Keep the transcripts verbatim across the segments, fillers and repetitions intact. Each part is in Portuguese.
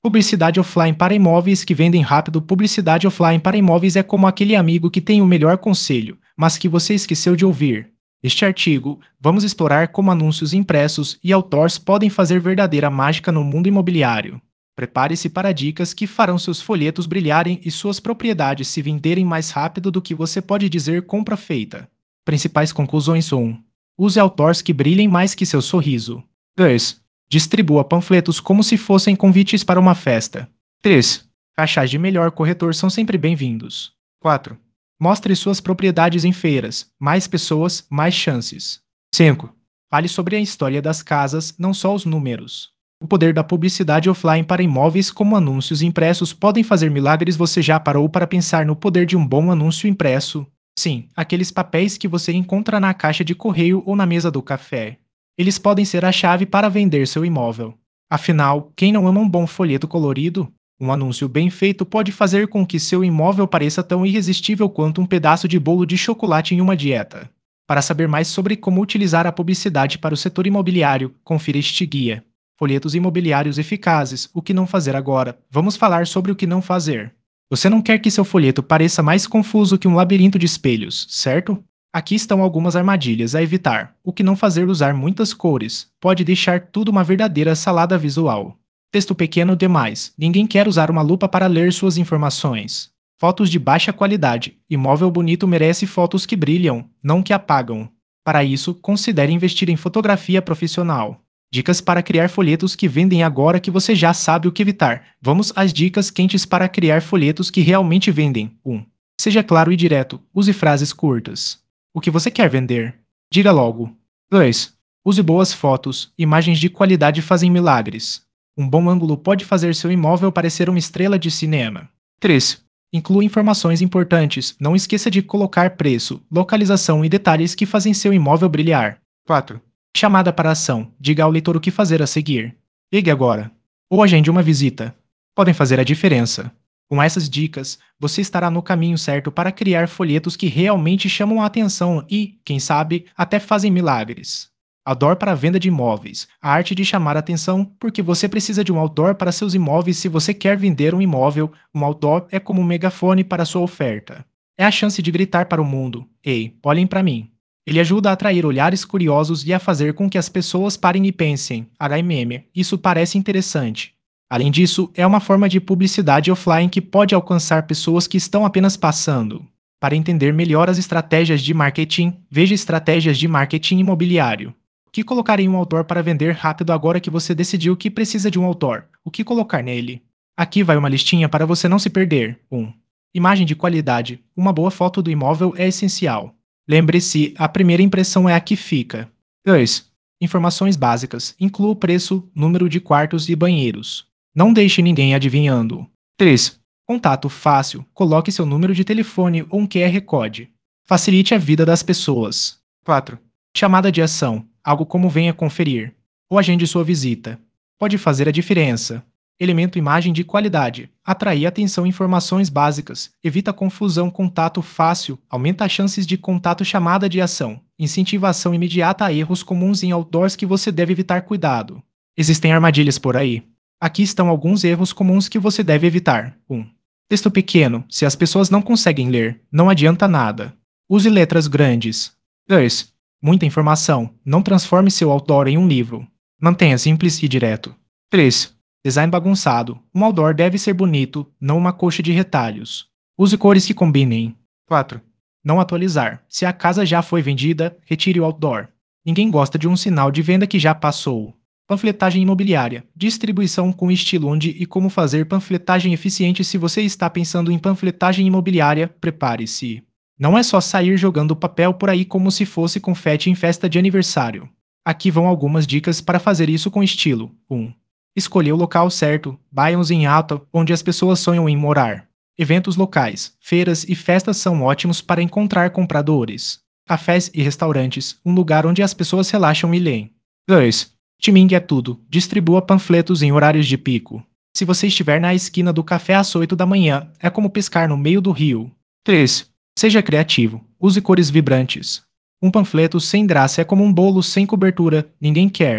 Publicidade offline para imóveis que vendem rápido. Publicidade offline para imóveis é como aquele amigo que tem o melhor conselho, mas que você esqueceu de ouvir. Neste artigo, vamos explorar como anúncios impressos e outdoors podem fazer verdadeira mágica no mundo imobiliário. Prepare-se para dicas que farão seus folhetos brilharem e suas propriedades se venderem mais rápido do que você pode dizer compra feita. Principais conclusões: um. Use outdoors que brilhem mais que seu sorriso. dois. Distribua panfletos como se fossem convites para uma festa. três. Caixas de melhor corretor são sempre bem-vindos. quatro. Mostre suas propriedades em feiras. Mais pessoas, mais chances. cinco. Fale sobre a história das casas, não só os números. O poder da publicidade offline para imóveis como anúncios impressos podem fazer milagres. Você já parou para pensar no poder de um bom anúncio impresso? Sim, aqueles papéis que você encontra na caixa de correio ou na mesa do café. Eles podem ser a chave para vender seu imóvel. Afinal, quem não ama um bom folheto colorido? Um anúncio bem feito pode fazer com que seu imóvel pareça tão irresistível quanto um pedaço de bolo de chocolate em uma dieta. Para saber mais sobre como utilizar a publicidade para o setor imobiliário, confira este guia. Folhetos imobiliários eficazes, o que não fazer agora. Vamos falar sobre o que não fazer. Você não quer que seu folheto pareça mais confuso que um labirinto de espelhos, certo? Aqui estão algumas armadilhas a evitar. O que não fazer: usar muitas cores. Pode deixar tudo uma verdadeira salada visual. Texto pequeno demais. Ninguém quer usar uma lupa para ler suas informações. Fotos de baixa qualidade. Imóvel bonito merece fotos que brilham, não que apagam. Para isso, considere investir em fotografia profissional. Dicas para criar folhetos que vendem. Agora que você já sabe o que evitar, vamos às dicas quentes para criar folhetos que realmente vendem. um. Seja claro e direto. Use frases curtas. O que você quer vender? Diga logo. dois. Use boas fotos. Imagens de qualidade fazem milagres. Um bom ângulo pode fazer seu imóvel parecer uma estrela de cinema. três. Inclua informações importantes. Não esqueça de colocar preço, localização e detalhes que fazem seu imóvel brilhar. quatro. Chamada para ação. Diga ao leitor o que fazer a seguir. Ligue agora. Ou agende uma visita. Podem fazer a diferença. Com essas dicas, você estará no caminho certo para criar folhetos que realmente chamam a atenção e, quem sabe, até fazem milagres. Outdoor para venda de imóveis. A arte de chamar a atenção, porque você precisa de um outdoor para seus imóveis. Se você quer vender um imóvel, um outdoor é como um megafone para sua oferta. É a chance de gritar para o mundo: ei, olhem para mim. Ele ajuda a atrair olhares curiosos e a fazer com que as pessoas parem e pensem: H M M, isso parece interessante. Além disso, é uma forma de publicidade offline que pode alcançar pessoas que estão apenas passando. Para entender melhor as estratégias de marketing, veja Estratégias de Marketing Imobiliário. O que colocar em um outdoor para vender rápido? Agora que você decidiu que precisa de um outdoor, o que colocar nele? Aqui vai uma listinha para você não se perder. um. Imagem de qualidade. Uma boa foto do imóvel é essencial. Lembre-se, a primeira impressão é a que fica. dois. Informações básicas. Inclua o preço, número de quartos e banheiros. Não deixe ninguém adivinhando. três. Contato fácil. Coloque seu número de telefone ou um Q R Code. Facilite a vida das pessoas. quatro. Chamada de ação. Algo como venha conferir. Ou agende sua visita. Pode fazer a diferença. Elemento: imagem de qualidade. Atrair atenção. Informações básicas. Evita confusão. Contato fácil. Aumenta as chances de contato. Chamada de ação. Incentivação imediata a erros comuns em outdoors que você deve evitar. Cuidado. Existem armadilhas por aí. Aqui estão alguns erros comuns que você deve evitar. um. Texto pequeno. Se as pessoas não conseguem ler, não adianta nada. Use letras grandes. dois. Muita informação. Não transforme seu outdoor em um livro. Mantenha simples e direto. três. Design bagunçado. Um outdoor deve ser bonito, não uma coxa de retalhos. Use cores que combinem. quatro. Não atualizar. Se a casa já foi vendida, retire o outdoor. Ninguém gosta de um sinal de venda que já passou. Panfletagem imobiliária. Distribuição com estilo. Onde e como fazer panfletagem eficiente. Se você está pensando em panfletagem imobiliária, prepare-se. Não é só sair jogando papel por aí como se fosse confete em festa de aniversário. Aqui vão algumas dicas para fazer isso com estilo. um. Escolher o local certo. Bairros em alta, onde as pessoas sonham em morar. Eventos locais. Feiras e festas são ótimos para encontrar compradores. Cafés e restaurantes. Um lugar onde as pessoas relaxam e leem. dois. Timing é tudo. Distribua panfletos em horários de pico. Se você estiver na esquina do café às oito da manhã, é como pescar no meio do rio. três. Seja criativo. Use cores vibrantes. Um panfleto sem graça é como um bolo sem cobertura. Ninguém quer.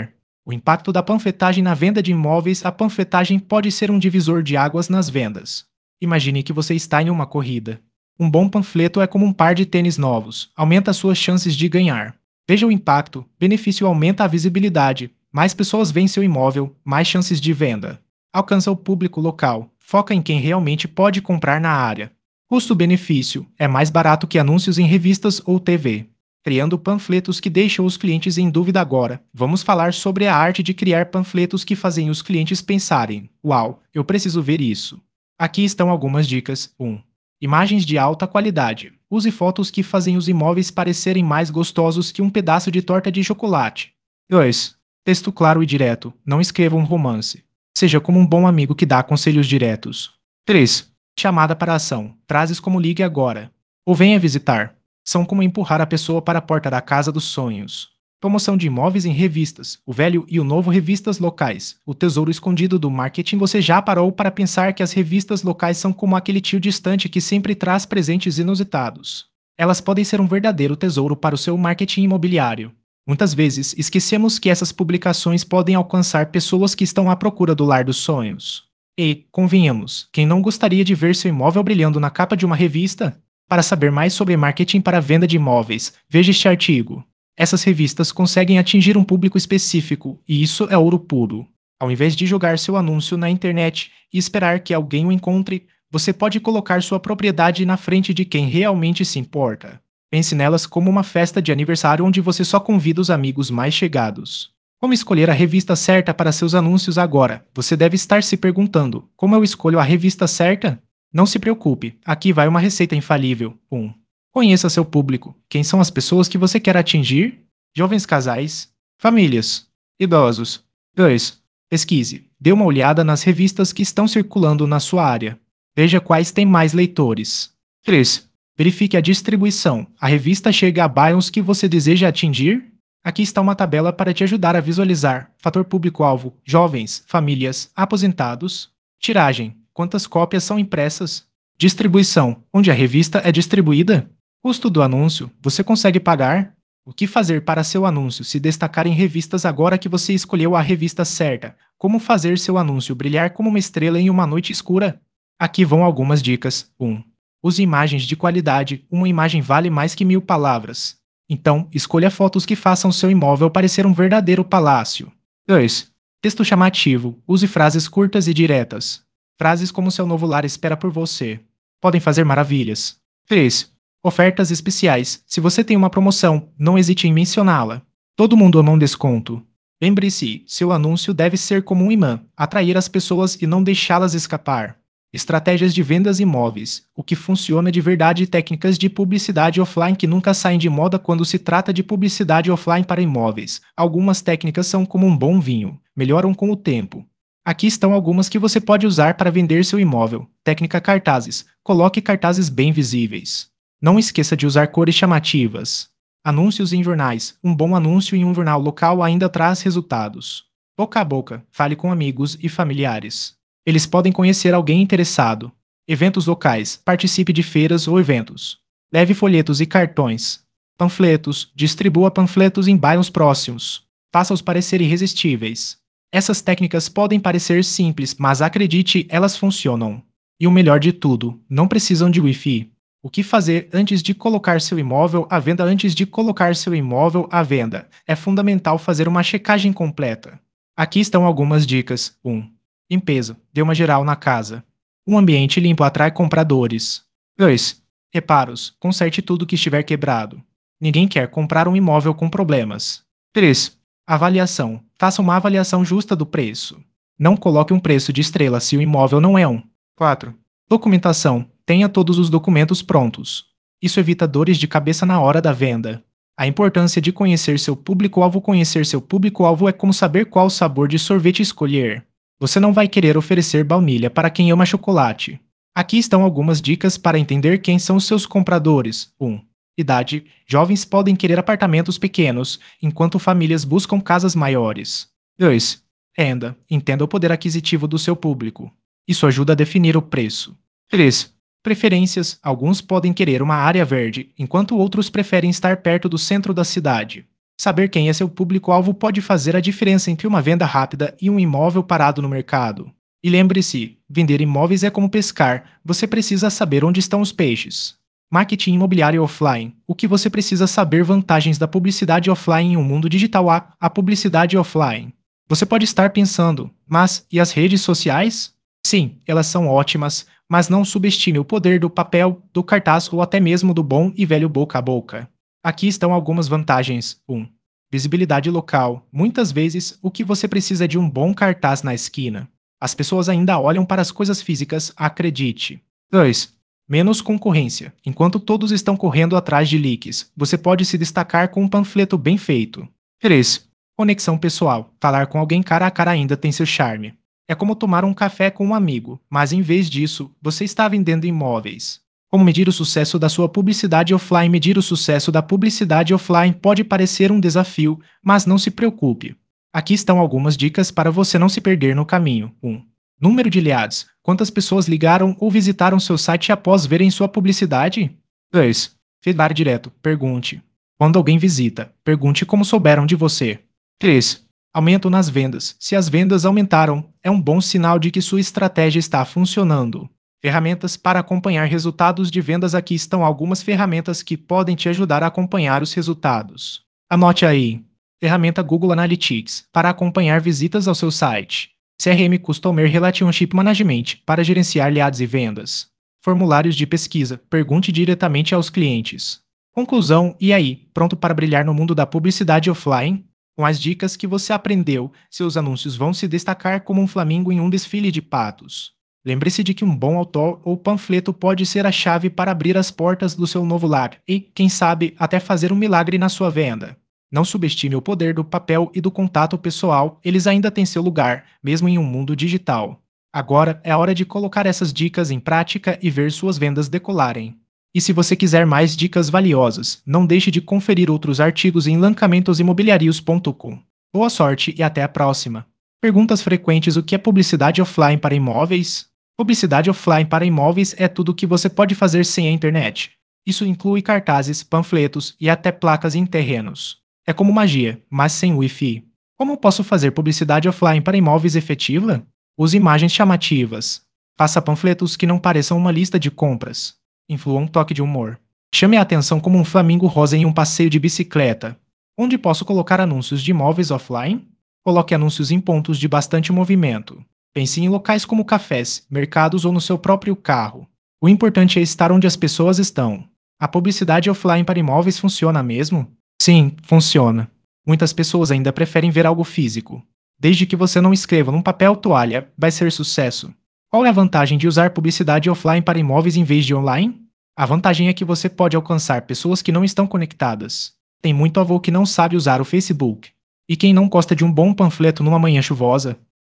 O impacto da panfletagem na venda de imóveis. A panfletagem pode ser um divisor de águas nas vendas. Imagine que você está em uma corrida. Um bom panfleto é como um par de tênis novos, aumenta suas chances de ganhar. Veja o impacto: benefício aumenta a visibilidade, mais pessoas veem seu imóvel, mais chances de venda. Alcança o público local, foca em quem realmente pode comprar na área. Custo-benefício: é mais barato que anúncios em revistas ou T V. Criando panfletos que deixam os clientes em dúvida. Agora, vamos falar sobre a arte de criar panfletos que fazem os clientes pensarem: uau, eu preciso ver isso. Aqui estão algumas dicas. um. Imagens de alta qualidade. Use fotos que fazem os imóveis parecerem mais gostosos que um pedaço de torta de chocolate. dois. Texto claro e direto. Não escreva um romance. Seja como um bom amigo que dá conselhos diretos. três. Chamada para ação. Frases como ligue agora ou venha visitar são como empurrar a pessoa para a porta da casa dos sonhos. Promoção de imóveis em revistas. O velho e o novo. Revistas locais. O tesouro escondido do marketing. Você já parou para pensar que as revistas locais são como aquele tio distante que sempre traz presentes inusitados? Elas podem ser um verdadeiro tesouro para o seu marketing imobiliário. Muitas vezes, esquecemos que essas publicações podem alcançar pessoas que estão à procura do lar dos sonhos. E, convenhamos, quem não gostaria de ver seu imóvel brilhando na capa de uma revista? Para saber mais sobre marketing para a venda de imóveis, veja este artigo. Essas revistas conseguem atingir um público específico, e isso é ouro puro. Ao invés de jogar seu anúncio na internet e esperar que alguém o encontre, você pode colocar sua propriedade na frente de quem realmente se importa. Pense nelas como uma festa de aniversário onde você só convida os amigos mais chegados. Como escolher a revista certa para seus anúncios agora? Você deve estar se perguntando: como eu escolho a revista certa? Não se preocupe, aqui vai uma receita infalível. um. Conheça seu público. Quem são as pessoas que você quer atingir? Jovens, casais, famílias, idosos. dois. Pesquise. Dê uma olhada nas revistas que estão circulando na sua área. Veja quais têm mais leitores. três. Verifique a distribuição. A revista chega a bairros que você deseja atingir? Aqui está uma tabela para te ajudar a visualizar. Fator público-alvo: jovens, famílias, aposentados. Tiragem: quantas cópias são impressas? Distribuição: onde a revista é distribuída? Custo do anúncio: você consegue pagar? O que fazer para seu anúncio se destacar em revistas agora que você escolheu a revista certa? Como fazer seu anúncio brilhar como uma estrela em uma noite escura? Aqui vão algumas dicas. um. Use imagens de qualidade. Uma imagem vale mais que mil palavras. Então, escolha fotos que façam seu imóvel parecer um verdadeiro palácio. dois. Texto chamativo. Use frases curtas e diretas. Frases como seu novo lar espera por você podem fazer maravilhas. três. Ofertas especiais. Se você tem uma promoção, não hesite em mencioná-la. Todo mundo ama um desconto. Lembre-se, seu anúncio deve ser como um imã, atrair as pessoas e não deixá-las escapar. Estratégias de vendas imóveis. O que funciona de verdade. Técnicas de publicidade offline que nunca saem de moda quando se trata de publicidade offline para imóveis. Algumas técnicas são como um bom vinho, melhoram com o tempo. Aqui estão algumas que você pode usar para vender seu imóvel. Técnica cartazes. Coloque cartazes bem visíveis. Não esqueça de usar cores chamativas. Anúncios em jornais. Um bom anúncio em um jornal local ainda traz resultados. Boca a boca. Fale com amigos e familiares. Eles podem conhecer alguém interessado. Eventos locais. Participe de feiras ou eventos. Leve folhetos e cartões. Panfletos. Distribua panfletos em bairros próximos. Faça-os parecer irresistíveis. Essas técnicas podem parecer simples, mas acredite, elas funcionam. E o melhor de tudo, não precisam de Wi-Fi. O que fazer antes de colocar seu imóvel à venda? Antes de colocar seu imóvel à venda, é fundamental fazer uma checagem completa. Aqui estão algumas dicas. um. Limpeza. Dê uma geral na casa. Um ambiente limpo atrai compradores. dois. Reparos. Conserte tudo que estiver quebrado. Ninguém quer comprar um imóvel com problemas. três. Avaliação. Faça uma avaliação justa do preço. Não coloque um preço de estrela se o imóvel não é um. quatro. Documentação. Tenha todos os documentos prontos. Isso evita dores de cabeça na hora da venda. A importância de conhecer seu público-alvo. Conhecer seu público-alvo é como saber qual sabor de sorvete escolher. Você não vai querer oferecer baunilha para quem ama chocolate. Aqui estão algumas dicas para entender quem são os seus compradores. um. Idade. Jovens podem querer apartamentos pequenos, enquanto famílias buscam casas maiores. dois. Renda. Entenda o poder aquisitivo do seu público. Isso ajuda a definir o preço. três. Preferências. Alguns podem querer uma área verde, enquanto outros preferem estar perto do centro da cidade. Saber quem é seu público-alvo pode fazer a diferença entre uma venda rápida e um imóvel parado no mercado. E lembre-se, vender imóveis é como pescar, você precisa saber onde estão os peixes. Marketing imobiliário offline. O que você precisa saber vantagens da publicidade offline em um mundo digital A, a publicidade offline. Você pode estar pensando, mas e as redes sociais? Sim, elas são ótimas, mas não subestime o poder do papel, do cartaz ou até mesmo do bom e velho boca a boca. Aqui estão algumas vantagens. um. Visibilidade local. Muitas vezes, o que você precisa é de um bom cartaz na esquina. As pessoas ainda olham para as coisas físicas, acredite. dois. Menos concorrência. Enquanto todos estão correndo atrás de leaks, você pode se destacar com um panfleto bem feito. três. Conexão pessoal. Falar com alguém cara a cara ainda tem seu charme. É como tomar um café com um amigo, mas em vez disso, você está vendendo imóveis. Como medir o sucesso da sua publicidade offline? Medir o sucesso da publicidade offline pode parecer um desafio, mas não se preocupe. Aqui estão algumas dicas para você não se perder no caminho. um. Número de leads. Quantas pessoas ligaram ou visitaram seu site após verem sua publicidade? dois. Feedback direto. Pergunte. Quando alguém visita, pergunte como souberam de você. três. Aumento nas vendas. Se as vendas aumentaram, é um bom sinal de que sua estratégia está funcionando. Ferramentas para acompanhar resultados de vendas. Aqui estão algumas ferramentas que podem te ajudar a acompanhar os resultados. Anote aí. Ferramenta Google Analytics para acompanhar visitas ao seu site. C R M Customer Relationship Management para gerenciar leads e vendas. Formulários de pesquisa. Pergunte diretamente aos clientes. Conclusão: e aí, pronto para brilhar no mundo da publicidade offline? Com as dicas que você aprendeu, seus anúncios vão se destacar como um flamingo em um desfile de patos. Lembre-se de que um bom autor ou panfleto pode ser a chave para abrir as portas do seu novo lar e, quem sabe, até fazer um milagre na sua venda. Não subestime o poder do papel e do contato pessoal, eles ainda têm seu lugar, mesmo em um mundo digital. Agora é a hora de colocar essas dicas em prática e ver suas vendas decolarem. E se você quiser mais dicas valiosas, não deixe de conferir outros artigos em lancamentos imobiliários ponto com. Boa sorte e até a próxima! Perguntas frequentes: o que é publicidade offline para imóveis? Publicidade offline para imóveis é tudo o que você pode fazer sem a internet. Isso inclui cartazes, panfletos e até placas em terrenos. É como magia, mas sem Wi-Fi. Como posso fazer publicidade offline para imóveis efetiva? Use imagens chamativas. Faça panfletos que não pareçam uma lista de compras. Influa um toque de humor. Chame a atenção como um flamingo rosa em um passeio de bicicleta. Onde posso colocar anúncios de imóveis offline? Coloque anúncios em pontos de bastante movimento. Pense em locais como cafés, mercados ou no seu próprio carro. O importante é estar onde as pessoas estão. A publicidade offline para imóveis funciona mesmo? Sim, funciona. Muitas pessoas ainda preferem ver algo físico. Desde que você não escreva num papel toalha, vai ser sucesso. Qual é a vantagem de usar publicidade offline para imóveis em vez de online? A vantagem é que você pode alcançar pessoas que não estão conectadas. Tem muito avô que não sabe usar o Facebook. E quem não gosta de um bom panfleto numa manhã chuvosa?